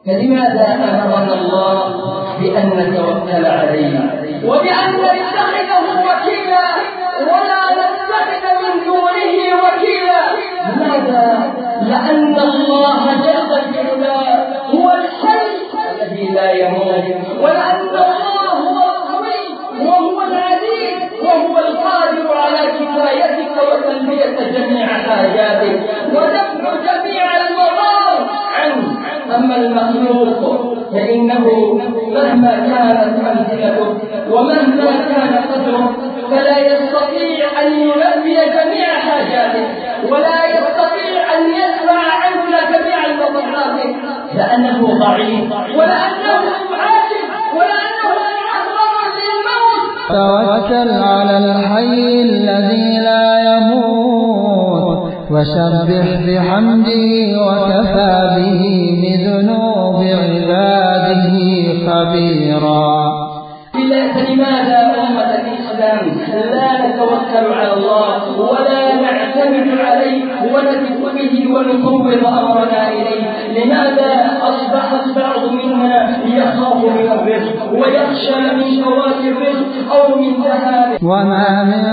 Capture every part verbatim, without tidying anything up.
فلماذا أمرنا الله بأن نتوكل عليه وبأن نتخذه وكيلا ولا نتخذ من دونه وكيلا؟ لماذا؟ لأن الله جل وعلا هو الحي الذي لا يموت، ولأن الله هو القوي وهو العزيز وهو القادر على كفايتك وتلبية جميع حاجاتك ودفع جميع المضار عنه. أما المخلوق فإنه مهما كانت أمثلته ومهما كان قدره فلا يستطيع أن يلبي جميع حاجاتك ولا يستطيع أن يدفع عنك جميع المضرات، لأنه ضعيف ولأنه عاجز ولأنه أقرب للموت. توكل على الحي الذي لا يموت وسبح بحمده وكفى به بذنوب عباده خبيرا. فلماذا أمة الإسلام لا نتوكل على الله ولا نعتمد عليه ونثق به ونفوض أمرنا إليه؟ لماذا أصبحت بعض منا يخاف من الرزق ويخشى من فوات الرزق أو من ذهابه؟ وما من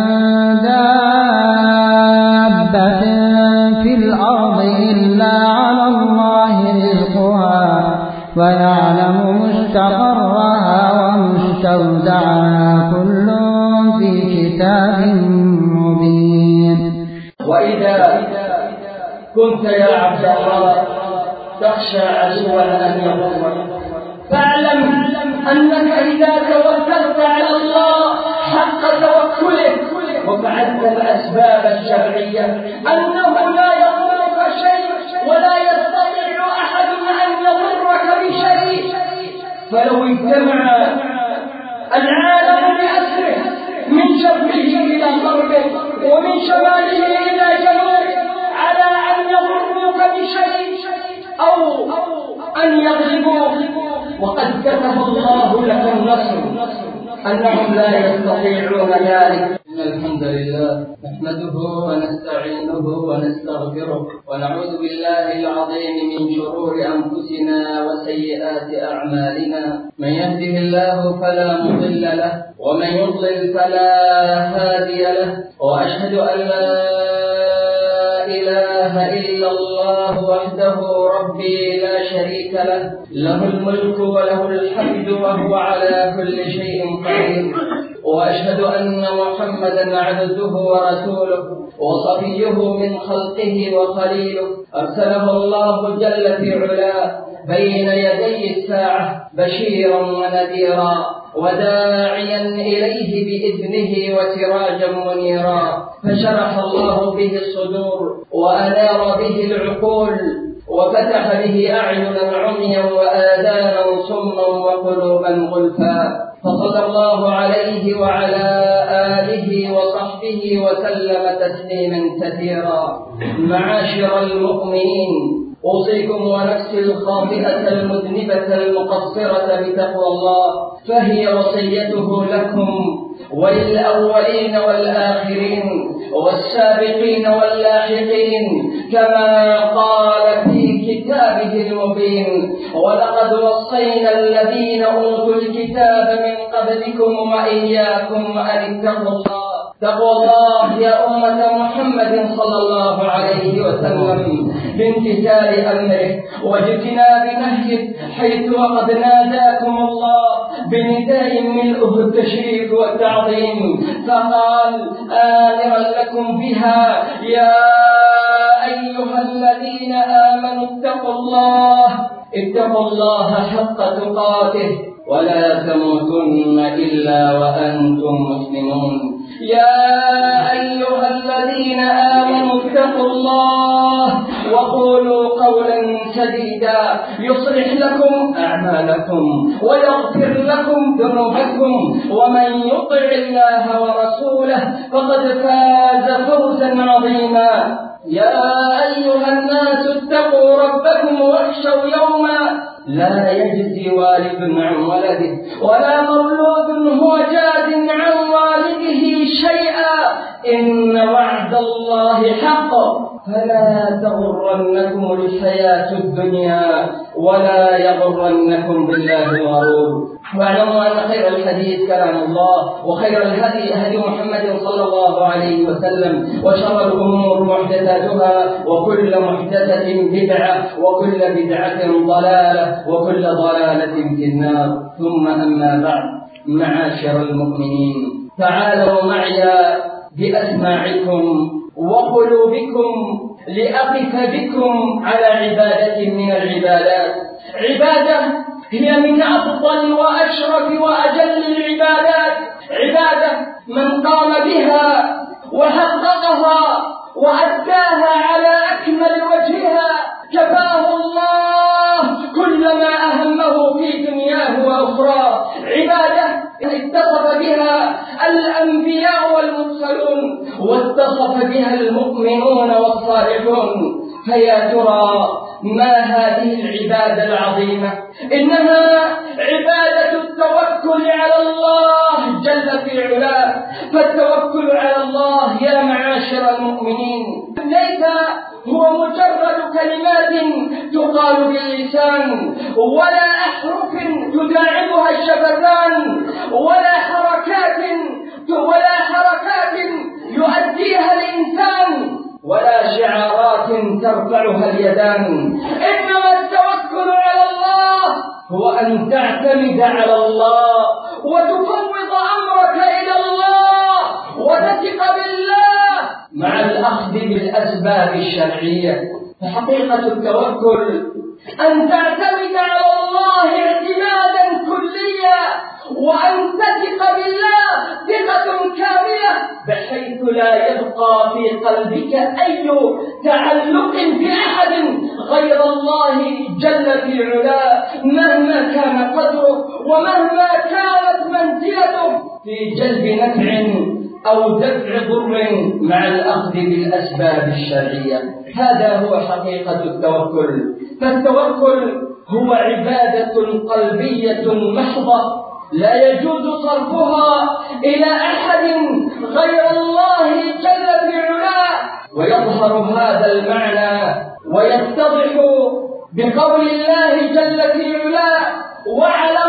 دابة في الأرض إلا على الله رزقها ويعلم مستقرها ومستودعها كل في كتاب مبين. وإذا كنت يا عبد الله تخشى عدوا أن يضرك فاعلم أنك إذا توكلت على الله حق توكله وفعلت الأسباب الشرعية أنه لا يضرك شيء ولا يستطيع أحد أن يضرك بشيء. فلو اجتمع العالم بأسره من شرقه إلى غربه ومن شماله إلى جنوبه على أن يضروك بشيء أو أن يغلبوك وقد كتب الله لك النصر أنهم لا يستطيعون ذلك. إن الحمد لله نحمده ونستعينه ونستغفره ونعوذ بالله العظيم من شرور أنفسنا وسيئات أعمالنا. من يهده الله فلا مضل له ومن يضلل فلا هادي له، وأشهد أن لا إله إلا الله وحده ربي لا شريك له، له الملك وله الحمد وهو على كل شيء قدير. وأشهد أن محمدا عبده ورسوله وصفيه من خلقه وخليله، أرسله الله جل في علاه بين يدي الساعة بشيرا ونذيرا وداعيا إليه بإذنه وسراجا منيرا، فشرح الله به الصدور وأنار به العقول وفتح به أعينا عميا وآذانا صما وقلوبا غلفا، فصلى الله عليه وعلى آله وصحبه وسلم تسليما كثيرا. معاشر المؤمنين، أوصيكم ونفسي الخاطئة المذنبة المقصرة بتقوى الله، فهي وصيته لكم وللأولين والآخرين والسابقين واللاحقين، كما قال في كتابه المبين: ولقد وصينا الذين أوتوا الكتاب من قبلكم وإياكم أن اتقوا الله. تقوى الله يا أمة محمد صلى الله عليه وسلم بامتثال أمره واجتناب نهيه، حيث وقد ناداكم الله بنداء ملؤه التشريف والتعظيم، فقال آمرا لكم بها: يا أيها الذين آمنوا اتقوا الله اتقوا الله حق تقاته ولا تموتن إلا وأنتم مسلمون. يا أيها الذين آمنوا اتقوا الله وقولوا قولا سديدا يصلح لكم أعمالكم ويغفر لكم ذنوبكم، ومن يطع الله ورسوله فقد فاز فوزا عظيما. يا أيها الناس اتقوا ربكم واخشوا يوما لا يجزي والد عن ولده ولا مولود هو جاز عن والده شيئا، إن وعد الله حق فلا تغرنكم الحياة الدنيا ولا يغرنكم بالله الغرور. واعلموا أن خير الحديث كلام الله، وخير الهدي هدي محمد صلى الله عليه وسلم، وشر الأمور محدثاتها، وكل محدثة بدعة، وكل بدعة ضلالة، وكل ضلالة في النار. ثم أما بعد، معاشر المؤمنين، تعالوا معي بأسماعكم وقلوبكم لأقف بكم على عبادة من العبادات، عبادة هي من أفضل وأشرف وأجل العبادات، عبادة من قام بها وحققها وأداها على أكمل وجهها كفاه الله كل ما أهمه في دنياه وأخراه، عبادة اتصف بها الأنبياء والمرسلون واتصف بها المؤمنون والصالحون. فيا ترى ما هذه العبادة العظيمة؟ إنها عبادة التوكل على الله جل في علاه. فالتوكل على الله يا معاشر المؤمنين ليس هو مجرد كلمات تقال باللسان، ولا أحرف تداعبها الشفتان، ولا حركات ولا حركات يؤديها الإنسان، ولا شعارات ترفعها اليدان. إنما التوكل على الله هو أن تعتمد على الله وتفوض أمرك إلى الله وتثق بالله مع الأخذ بالأسباب الشرعية. فحقيقة التوكل أن تعتمد على الله اعتمادا كليا، وأن تثق بالله ثقة كاملة بحيث لا يبقى في قلبك أي تعلق بأحد غير الله جل في علاه، مهما كان قدره ومهما كانت منزلته في جلب نفع أو دفع ضر مع الأخذ بالأسباب الشرعية. هذا هو حقيقة التوكل. فالتوكل هو عبادة قلبية محضة لا يجوز صرفها إلى أحد غير الله جل في علاه. ويظهر هذا المعنى ويتضح بقول الله جل في علاه: وعلى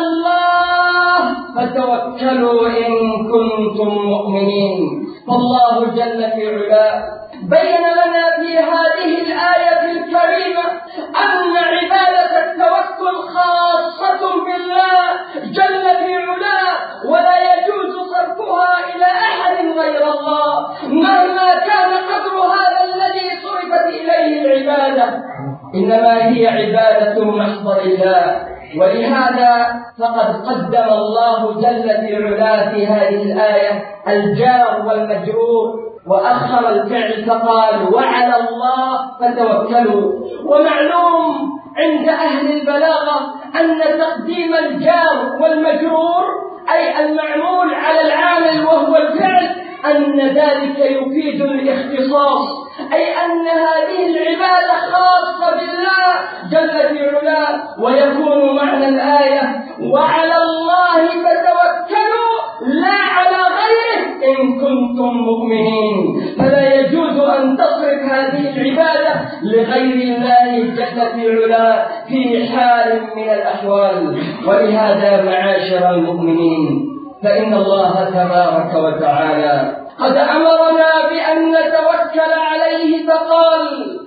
الله فتوكلوا إن كنتم مؤمنين. فالله جل في علاه بين لنا في هذه الآية الكريمة أن عبادة التوكل خاصة بالله جل في علاه، ولا يجوز صرفها إلى أحد غير الله مهما كان قدر هذا الذي صرفت إليه العبادة، إنما هي عبادة محض لله. ولهذا فقد قدم الله جل في علاه في هذه الآية الجار والمجرور وأخر الفعل فقال: وعلى الله فتوكلوا. ومعلوم عند أهل البلاغة أن تقديم الجار والمجرور أي المعمول على العامل وهو الفعل أن ذلك يفيد الاختصاص، أي أن هذه العبادة خاصة بالله جل في علاه. ويكون معنى الآية وعلى الله فتوكلوا لا على غيره إن كنتم مؤمنين. فلا يجوز أن تصرف هذه العبادة لغير الله جل في علاه في حال من الأحوال. ولهذا معاشر المؤمنين فإن الله تبارك وتعالى قد أمرنا بأن نتوكل عليه فقال: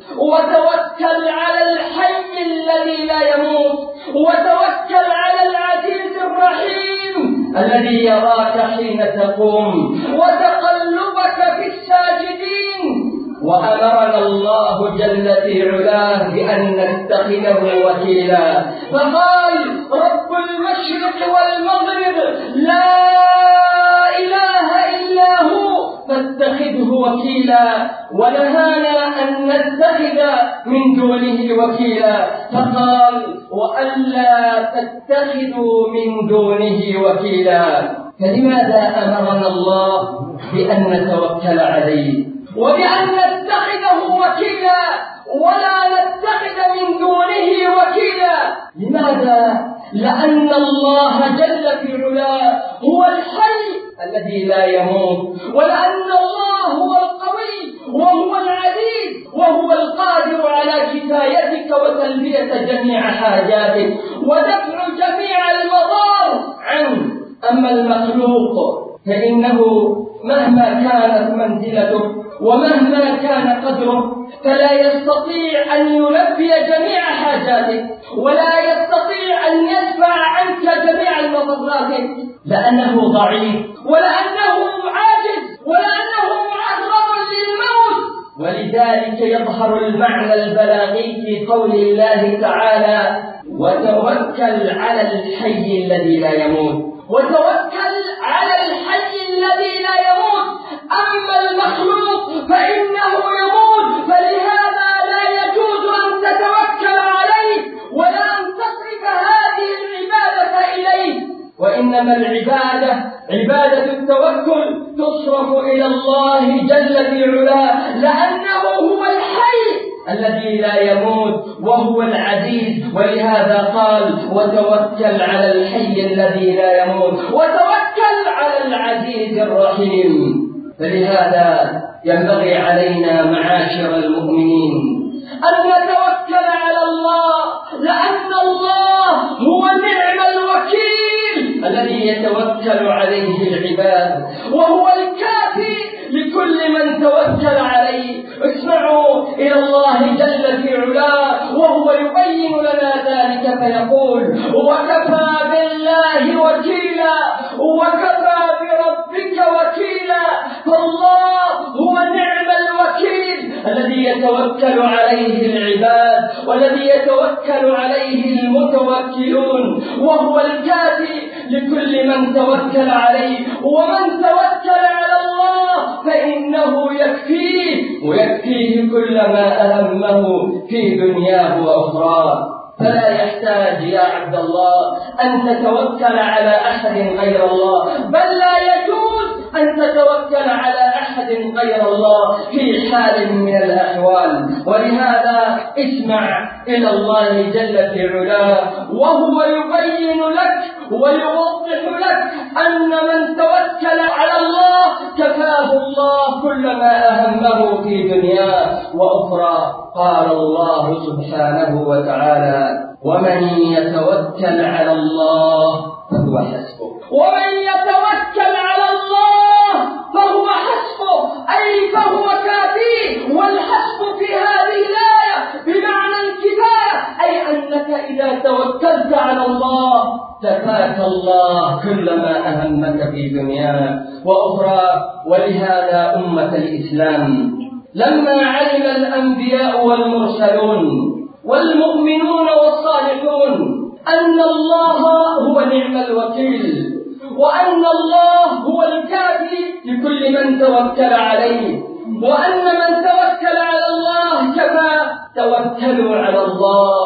وتوكل على الحي الذي لا يموت، وتوكل على العزيز الرحيم الذي يراك حين تقوم وتقلبك في الساجدين. وأمرنا الله جل في علاه بأن نتخذه وكيلا فقال: رب المشرق والمغرب لا إله إلا هو فاتخذه وكيلا. ونهانا أن نتخذ من دونه وكيلا فقال: وألا تتخذوا من دونه وكيلا. فلماذا أمرنا الله بأن نتوكل عليه وبأن نتخذه وكيلا ولا نتخذ من دونه وكيلا؟ لماذا؟ لأن الله جل في علاه هو الحي الذي لا يموت، ولأن الله هو القوي وهو العزيز وهو القادر على كفايتك وتلبية جميع حاجاتك ودفع جميع المضار عنك. أما المخلوق فإنه مهما كانت منزلته ومهما كان قدره فلا يستطيع أن يلبي جميع حاجاتك ولا يستطيع أن يدفع عنك جميع المضرات، لأنه ضعيف ولأنه عاجز ولأنه معرض للموت. ولذلك يظهر المعنى البلاغي في قول الله تعالى: وتوكل على الحي الذي لا يموت. وتوكل على الحي الذي لا يموت. أما المخلوق فإنه يموت، فلهذا لا يجوز أن تتوكل عليه ولا أن تصرف هذه العبادة إليه، وإنما العبادة عبادة التوكل تصرف إلى الله جل في علاه، لأنه هو الحي الذي لا يموت وهو العزيز. ولهذا قال: وتوكل على الحي الذي لا يموت وتوكل على العزيز الرحيم. فلهذا ينبغي علينا معاشر المؤمنين أن نتوكل على الله، لأن الله هو نعم الوكيل الذي يتوكل عليه العباد، وهو الكافي لكل من توكل عليه. اسمعوا إلى الله جل في علاه وهو يبين لنا ذلك فيقول: وكفى بالله وكيلا وكفى بربك وكيلا. فالله هو نعم الوكيل الذي يتوكل عليه العباد والذي يتوكل عليه المتوكلون، وهو الكافي لكل من توكل عليه. ومن توكل على الله فإنه يكفيه ويكفيه كل ما أهمه في دنياه وأخراه. فلا يحتاج يا عبد الله أن تتوكل على أحد غير الله، بل لا يجوز أن تتوكل على أحد غير الله في حال من الأحوال. ولهذا اسمع إلى الله جل في علاه وهو يبين لك ويوضح لك أن من توكل على الله كفاه الله كل ما أهمه في دنياه وأخرى. قال الله سبحانه وتعالى: ومن يتوكل على الله فهو حسبه. ومن يتوكل على الله فهو حسبه، أي فهو كافيه. والحسب في هذه الآية بمعنى الكفاية، أي أنك إذا توكلت على الله كفاك الله كل ما أهمك في دنياك وأخرى. ولهذا أمة الإسلام لما علم الأنبياء والمرسلون والمؤمنون والصالحون أن الله هو نعم الوكيل وأن الله هو الكافي لكل من توكل عليه، وأن من توكل على الله كفى، توكلوا على الله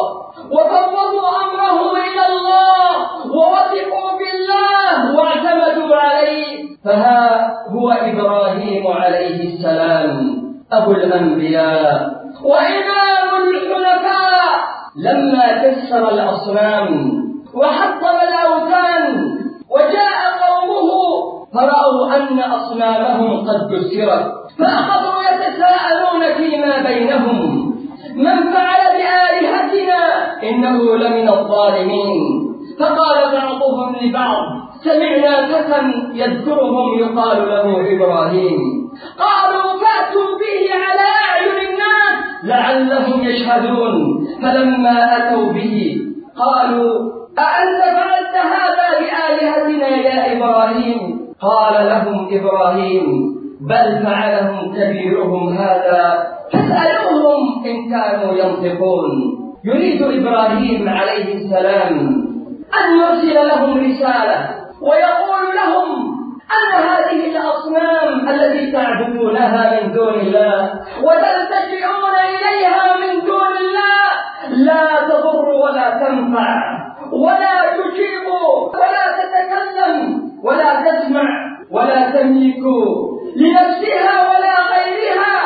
وفوضوا أمرهم إلى الله ووثقوا بالله واعتمدوا عليه. فها هو إبراهيم عليه السلام أبو الأنبياء وإمام الحنفاء لما كسر الأصنام وحطم الأوثان وجاء قومه فرأوا أن أصنامهم قد كسرت، فأخذوا يتساءلون فيما بينهم: من فعل بآلهتنا إنه لمن الظالمين. فقال بعضهم لبعض: سمعنا فتى يذكرهم يقال له إبراهيم. قالوا: فأتوا به على أعين الناس لعلهم يشهدون. فلما أتوا به قالوا: أأنت فعلت هذا بآلهتنا يا إبراهيم؟ قال لهم إبراهيم: بل فعلهم كبيرهم هذا فاسألوهم إن كانوا ينطقون. يريد إبراهيم عليه السلام أن يرسل لهم رسالة ويقول لهم أن هذه الأصنام التي تعبدونها من دون الله وتلتجئون إليها من دون الله لا تضر ولا تنفع ولا تجيب ولا تتكلم ولا تسمع ولا تملك لنفسها ولا غيرها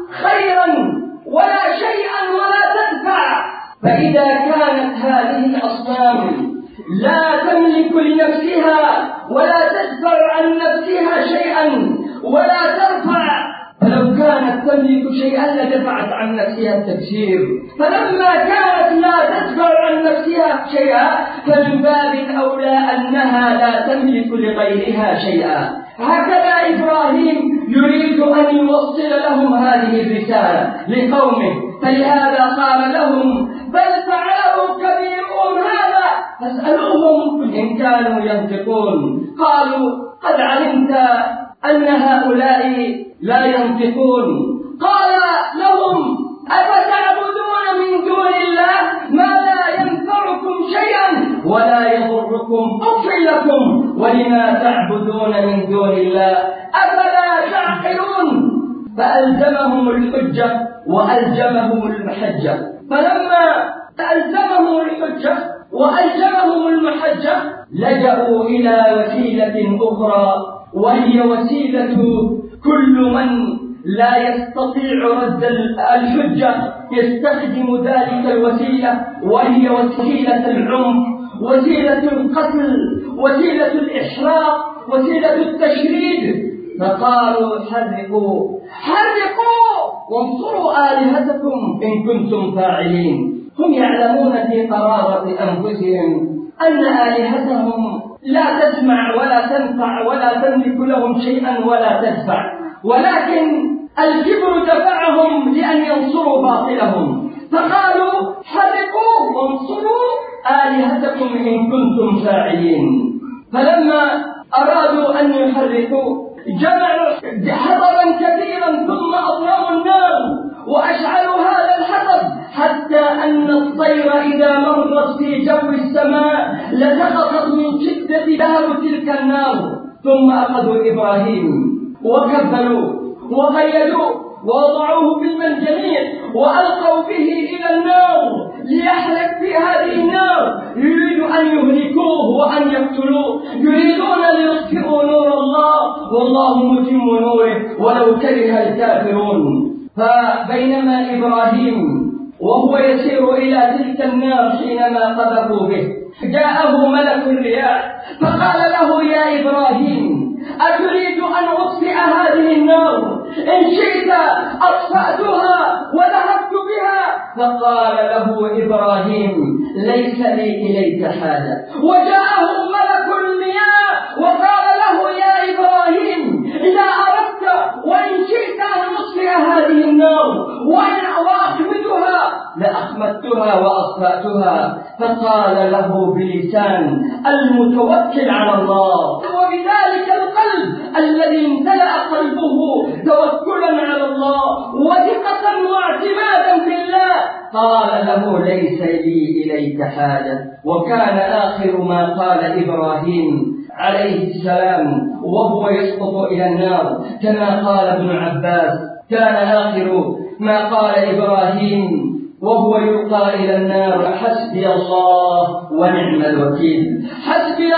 خيرا ولا شيئا ولا تدفع. فإذا كانت هذه الأصنام لا تملك تملك لنفسها ولا تدفع عن نفسها شيئا ولا ترفع، فلو كانت تملك شيئا لدفعت عن نفسها التبشير، فلما كانت لا تدفع عن نفسها شيئا فمن باب الأولى أنها لا تملك لغيرها شيئا. هكذا إبراهيم يريد أن يوصل لهم هذه الرسالة لقومه، فلهذا قال لهم بل فعله كبيرهم هذا فاسألوهم إن كانوا ينطقون. قالوا قد علمت أن هؤلاء لا ينطقون. قال لهم أفتعبدون من دون الله ما لا ينفعكم شيئا ولا يضركم، أف لكم ولما تعبدون من دون الله أفلا تعقلون. فألزمهم الحجة وألزمهم المحجة، فلما ألزمهم الحجة وألزمهم المحجة لجأوا إلى وسيلة أخرى، وهي وسيلة كل من لا يستطيع رد الحجة يستخدم ذلك الوسيلة، وهي وسيلة العنف، وسيلة القتل، وسيلة الإحراق، وسيلة التشريد. فقالوا حرقوا حرقوا وانصروا آلهتكم إن كنتم فاعلين. هم يعلمون في قرارة أنفسهم أن آلهتهم لا تسمع ولا تنفع ولا تملك لهم شيئا ولا تدفع، ولكن الكبر دفعهم لأن ينصروا باطلهم. فقالوا حرقوا وانصروا آلهتكم إن كنتم فاعلين. فلما أرادوا أن يحرقوا جمعوا حطبا كثيرا ثم أضرموا النار وأشعلوا هذا الحطب حتى أن الطير إذا مرت في جو السماء لسقطت من شدة لهب تلك النار. ثم أخذوا إبراهيم وكبلوا وغيلوه ووضعوه في المنجنيق وألقوا به إلى النار ليحرق في هذه النار. يريد أن يهلكوه وأن يقتلوه، يريدون ليطفئوا نور الله والله متم نوره ولو كره الكافرون. فبينما إبراهيم وهو يسير إلى تلك النار حينما قذفوا به جاءه ملك الرياح فقال له يا إبراهيم أتريد أن أطفئ هذه النار؟ إن شئت أطفأتها وذهبت بها. فقال له إبراهيم ليس لي إليك حاجة. وجاءه ملك المياه وقال له يا إبراهيم إذا أردت وإن شئت أن أطفئ هذه النار وأن أخمدها لأخمدتها وأطفأتها. فقال له بلسان المتوكل على الله وبذلك القلب الذي امتلأ قلبه توكلا على الله وثقة واعتمادا بالله قال له ليس لي إليك حاجة. وكان آخر ما قال إبراهيم عليه السلام وهو يسقط إلى النار كما قال ابن عباس كان آخر ما قال إبراهيم وهو يلقى إلى النار حسبي الله ونعم الوكيل، حسبي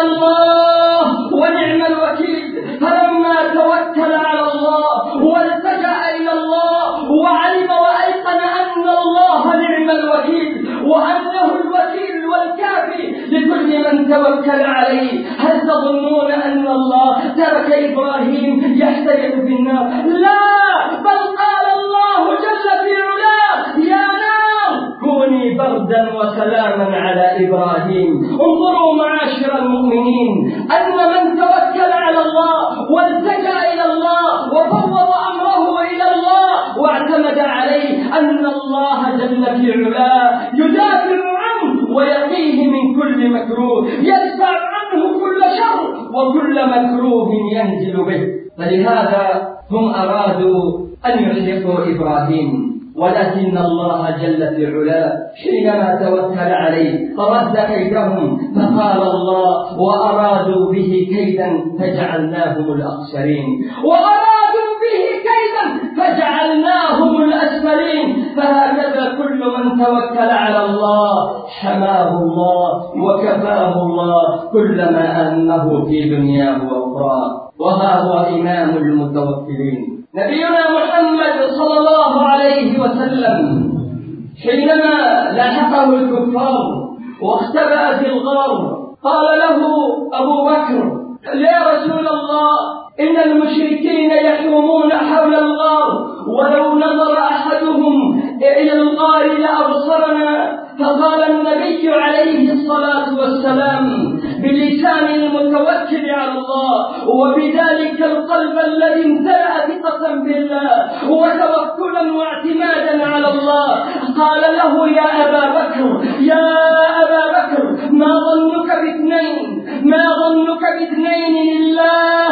الله ونعم الوكيل. فلما توكل على الله والتجأ إلى الله وعلم وأيقن أن الله نعم الوكيل وأنه الوكيل والكافي لكل من توكل عليه، هل تظنون أن الله ترك إبراهيم يحترق في النار؟ لا، بل قال الله جل في علاه يا نار كوني بردا وسلاما على إبراهيم. انظروا معاشر المؤمنين أن من توكل على الله والتجأ إلى الله وفوض أمره إلى الله واعتمد عليه أن الله جل في علاه يدافع عنه ويقيه من كل مكروه، يدفع عنه كل شر وكل مكروه ينزل به. فلهذا هم أرادوا أن يحرقوا إبراهيم، ولكن الله جل في علاه حينما توكل عليه فرد كيدهم. فقال الله وأرادوا به كيدا فجعلناهم الأخسرين، وأرادوا به كيدا فجعلناهم الأسفلين. فهكذا كل من توكل على الله حماه الله وكفاه الله كل ما أنه في دنياه وأخراه. وها هو إمام المتوكلين نبينا محمد صلى الله عليه وسلم حينما لاحقه الكفار واختبأ في الغار قال له أبو بكر: يا رسول الله، إن المشركين يحومون حول الغار، ولو نظر أحدهم إلى الغار لأبصرنا. فقال النبي عليه الصلاة والسلام بلسان المتوكل على الله وبذلك القلب الذي امتلأ ثقة بالله وتوكلا واعتمادا على الله، قال له: يا أبا بكر، يا أبا بكر، ما ظنك باثنين ما ظنك باثنين لله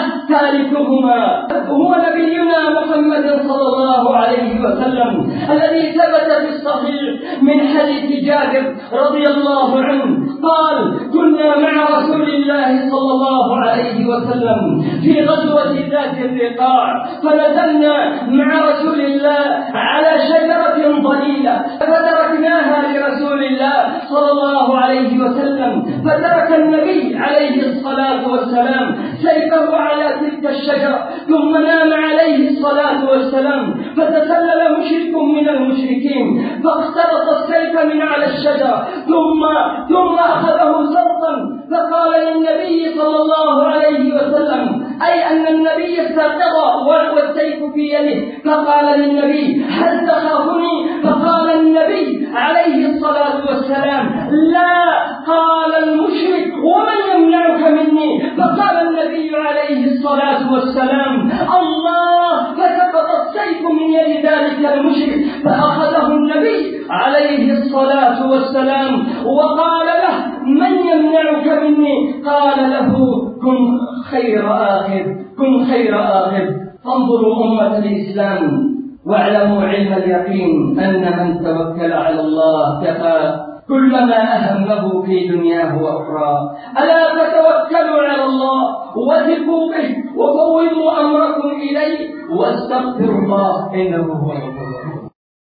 ثالثهما. هو نبينا محمد صلى الله عليه وسلم الذي ثبت في الصحيح من حديث جابر رضي الله عنه قال: كنا مع رسول الله صلى الله عليه وسلم في غزوة ذات الرقاع، فنزلنا مع رسول الله على شجرة ضليلة فتركناها لرسول الله صلى الله عليه وسلم، فترك النبي عليه الصلاة والسلام سيفه على تلك الشجرة، ثم نام عليه الصلاة والسلام، فتسلل مشرك من المشركين فاخترط السيف من على الشجرة، ثم ثم أخذه سرطا، فقال للنبي صلى الله عليه وسلم، أي أن النبي استيقظ والسيف في يده، فقال للنبي: هل تخافني؟ فقال النبي عليه الصلاة والسلام: لا. قال المشرك: ومن يمنعك مني؟ فقال النبي عليه الصلاة والسلام: الله. فسقط السيف من يد ذلك المشرك، فأخذه النبي عليه الصلاة والسلام وقال له: من يمنعك مني؟ قال له: كن خير آخر كن خير آخر. فانظروا أمة الإسلام واعلموا علم اليقين أن من توكل على الله كفى كلما أهمه في دنياه وأخرى. ألا تتوكلوا على الله وثقوا به وفوضوا أمركم إليه واستغفروا الله إنه هو الغفور الرحيم.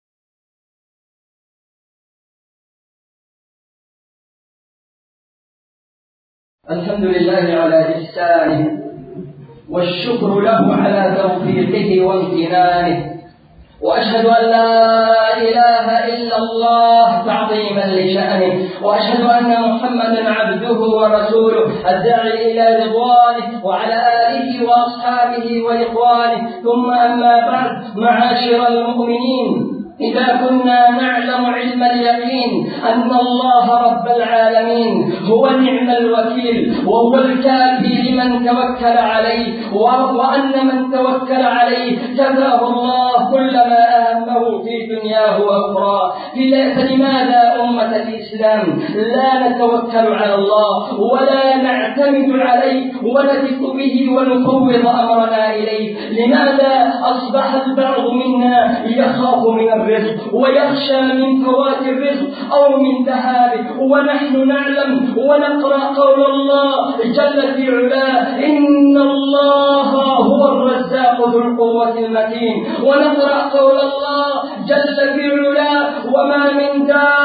الحمد لله على إحسانه والشكر له على توفيقه وامتنانه، وأشهد أن لا إله إلا الله تعظيما لشأنه، وأشهد أن محمدا عبده ورسوله الداعي إلى رضوانه وعلى آله وأصحابه وإخوانه. ثم أما بعد، معاشر المؤمنين، إذا كنا نعلم علم اليقين أن الله رب العالمين هو نعم الوكيل وهو الكافي لمن توكل عليه، وأن من توكل عليه كفاه الله كل ما أهمه في دنياه وأخرى، فلماذا أمة الإسلام لا نتوكل على الله ولا نعتمد عليه ونثق به ونفوض أمرنا إليه؟ لماذا أصبح البعض منا يخاف من الرزق ويخشى من فوات الرزق أو من ذهابه، ونحن نعلم ونقرأ قول الله جل في علاه: إن الله هو الرزاق ذو القوة المتين، ونقرأ قول الله جل في علاه: وما من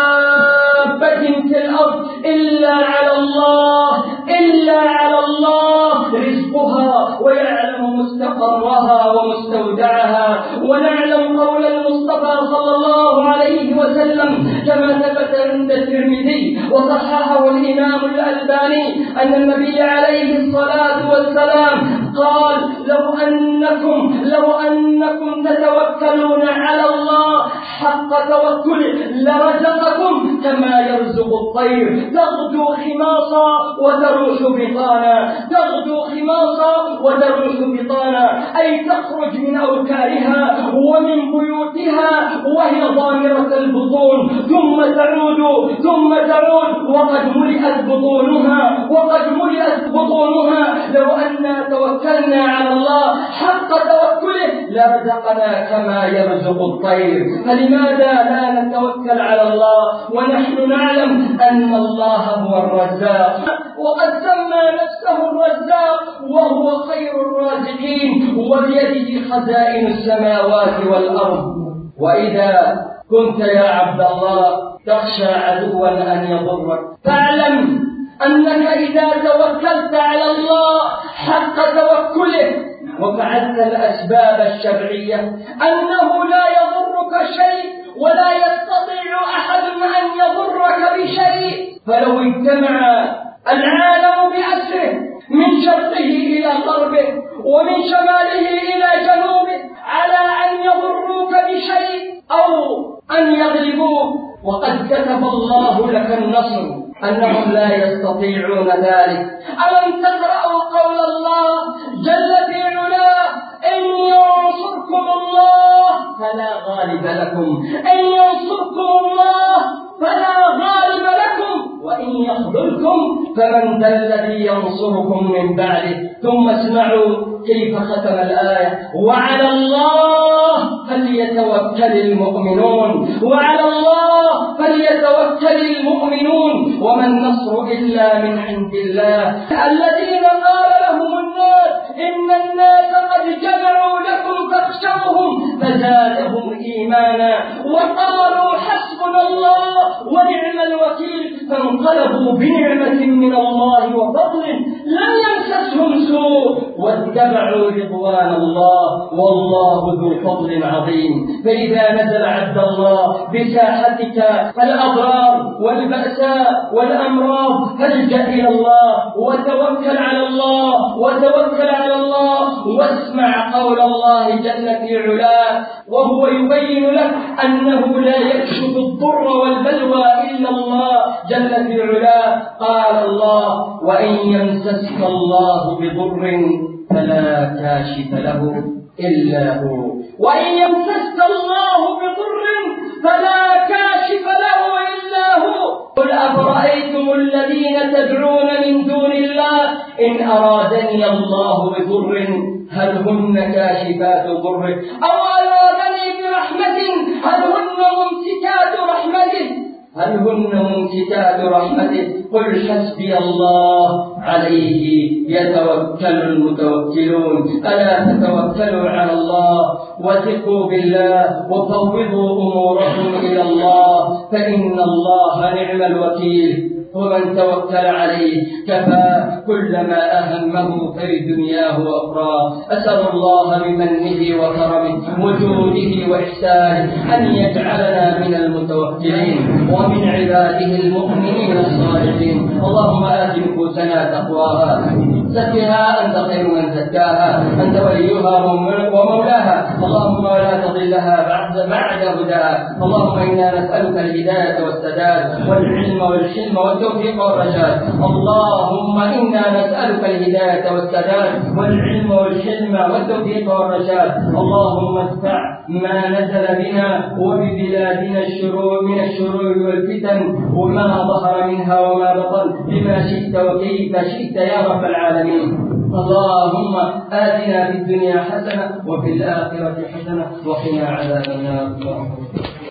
دابة في الأرض إلا على الله إلا على الله رزقها ويعلم مستقرها ومستودعها. ونعلم قول المصطفى صلى الله عليه وسلم كما ثبت عند الترمذي وصححه الإمام الألباني أن النبي عليه الصلاة والسلام قال: لو أنكم لو أنكم تتوكلون على الله حق توكله لرزقكم كما يرزق الطير تغدو خماصا وتروح بطانا تغدو خماصا وتروح بطانا أي تخرج من أوكارها ومن بيوتها وهي ضامرة البطون، ثم تعود ثم تعود وقد ملئت بطونها وقد ملئت بطونها لو أننا توكلنا على الله حق توكله لرزقنا كما يرزق الطير. فلماذا لا نتوكل على الله ونحن نعلم أن الله هو الرزاق، وقد سمى نفسه الرزاق وهو خير الرازقين وبيده خزائن السماوات والأرض؟ وإذا كنت يا عبد الله تخشى عدوا أن يضرك فاعلم أنك إذا توكلت على الله حق توكله وفعلت الأسباب الشرعية أنه لا يضرك شيء ولا يستطيع أحد أن يضرك بشيء. فلو اجتمع العالم بأسره شماله إلى جنوبه على أن يضروك بشيء أو أن يغلبوك، وقد كتب الله لك النصر، أنهم لا يستطيعون ذلك. ألم تقرأوا قول الله جل في علاه: إن ينصركم الله فلا غالب لكم، إن ينصركم الله فلا غالب لكم، وإن يخذلكم فمن ذا الذي ينصركم من بعده. ثم اسمعوا كيف ختم الآية: وعلى الله فليتوكل المؤمنون، وعلى الله فليتوكل المؤمنون، وما النصر إلا من عند الله. الذين قال لهم الناس إن الناس قد جمعوا لكم فاخشوهم فزادهم إيمانا وقالوا حسبنا الله ونعم الوكيل، فانقلبوا بنعمة من الله وفضل لم يمسسهم سوء واتبعوا رضوان الله والله ذو فضل عظيم. فإذا نزل عبد الله بساحتك الأضرار والبأساء والأمراض فالجأ إلى الله وتوكل على الله، وتوكل على الله واسمع قول الله جل في علاه وهو يبين لك أنه لا يكشف الضر والبلوى إلا الله جل في علاه. قال الله: وإن يمسسك الله بضر فلا كاشف له إلا هو، وإن يمسسك الله بضر فلا كاشف له إلا هو. قل أفرأيتم الذين تدعون من دون الله إن أرادني الله بضر هل هن كاشفات ضره أو أرادني برحمة هل هن ممسكات رحمته هل هن ممسكات رحمته قل حسبي الله عليه يتوكل المتوكلون. ألا تتوكلوا على الله وثقوا بالله وفوضوا أموركم إلى الله، فإن الله نعم الوكيل، ومن توكل عليه كفى كلما أهمه في دنياه وأخراه. أسأل الله بمنه وكرمه وجوده وإحسانه أن يجعلنا من المتوكلين ومن عباده المؤمنين الصالحين. اللهم آت نفوسنا تقواها زكها أنت خير من زكاها، أنت وليها ومولاها. اللهم ولا تضلها بعد بعد هداها. اللهم إنا نسألك الهداية والسداد والعلم والحلم والتوفيق والرشاد. اللهم إنا نسألك الهداية والسداد والعلم والحلم والتوفيق والرشاد. اللهم ادفع ما نزل بنا وببلادنا الشرور من الشرور والفتن وما ظهر منها وما بطن بما شئت وكيف شئت يا رب العالمين. اللهم آتنا في الدنيا حسنة وفي الآخرة حسنة وقنا عذاب النار.